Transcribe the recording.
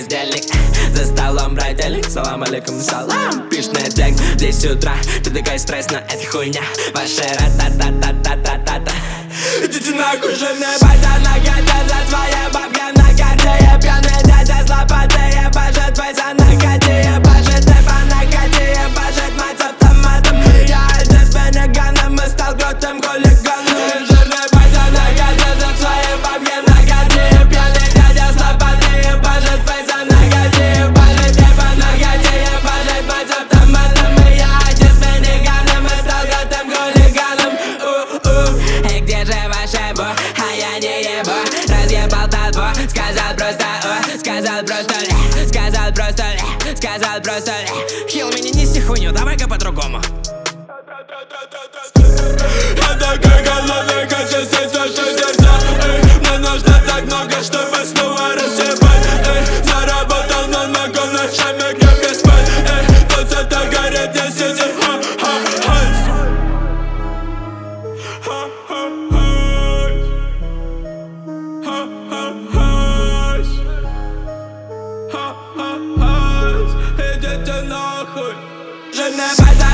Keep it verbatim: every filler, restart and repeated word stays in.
бездельник, за столом брателик, салам алейкум, салам. Пишный текст в десять утра, ты такой стресс, но это хуйня. Ваша ра-та-та-та-та-та-та-та. Идите нахуй, жирная база, нагадя за твоя бабья нагадя. Пьяный дядя с лопатой, ебашит твой за нагадя. Ебашит эпа нагадя, ебашит мать с автоматом. Я это с Бенеганом, мы стал крутым хулиганом. Жирная база, нагадя за твоя бабья нагадя. Пьяный дядя с лопатой, ебашит твой за нагадя. Ебашит эпа нагадя, ебашит мать с автоматом. Я это с Бенеганом, мы стал крутым хулиганом. Эй, где же ваша бо? А я не ебу. Разъебал толпу, сказал просто о, сказал просто ле, сказал просто ле, сказал просто ле. Хил, меня неси хуйню, давай-ка по-другому. Я такой голодный, хочу съесть ваши сердца. Мне нужно так много, чтобы снова рассыпать. Заработал, но могу ночами крепко спать. Тут это горит, не сидим. Идите нахуй. Жирная база,